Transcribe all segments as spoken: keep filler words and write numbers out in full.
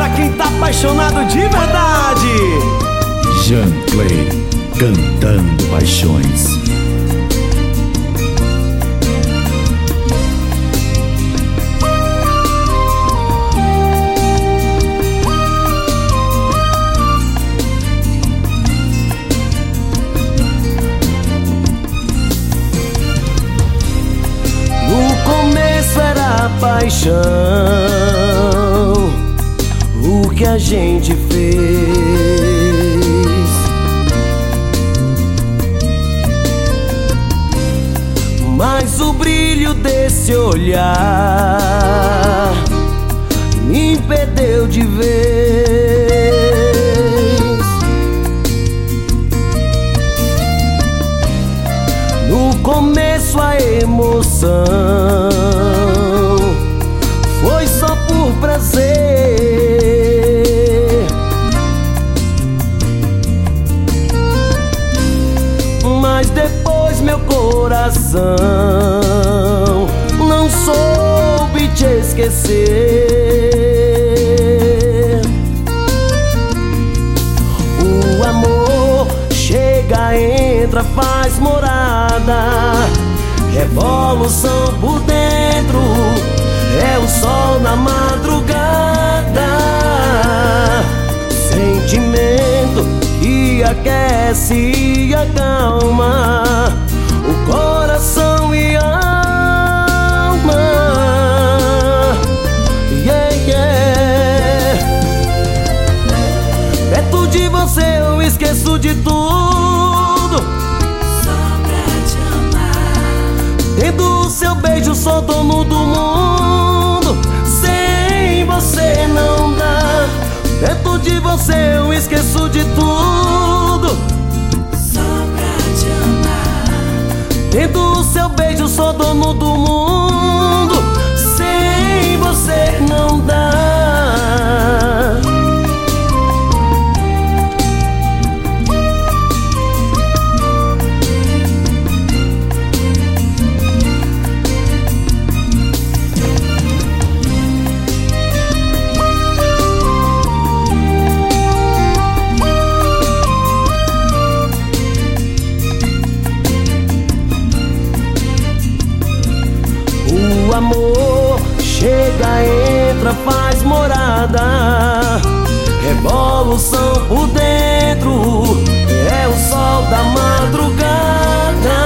pra quem tá apaixonado de verdade. Jean Clay, cantando paixões. No começo era paixão, o que a gente fez. Mas o brilho desse olhar me impediu de ver. No começo a emoção foi só por prazer, mas depois meu coração não soube te esquecer. O amor chega, entra, faz morada, revolução por dentro, é o sol na madrugada. Sentimento que aquece e acalma o coração e a alma. Yeah, yeah. Perto de você eu esqueço de tudo, só pra te amar. tendo o seu beijo sou dono do mundo. Sem você não dá. Perto de você eu esqueço de tudo, Só pra te amar. tendo o seu beijo sou dono do mundo. Sem você não dá. O amor chega, entra, faz morada, revolução por dentro, é o sol da madrugada.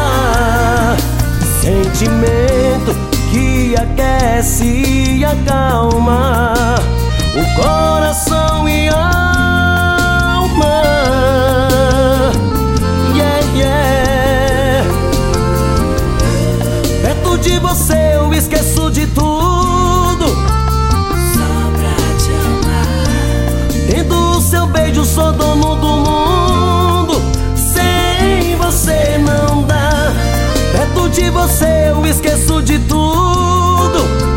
Sentimento que aquece e acalma o coração e a alma. Yeah, yeah. Perto de você eu esqueço de tudo, Só pra te amar. tendo o seu beijo sou dono do mundo. Sem você não dá. Perto de você eu esqueço de tudo,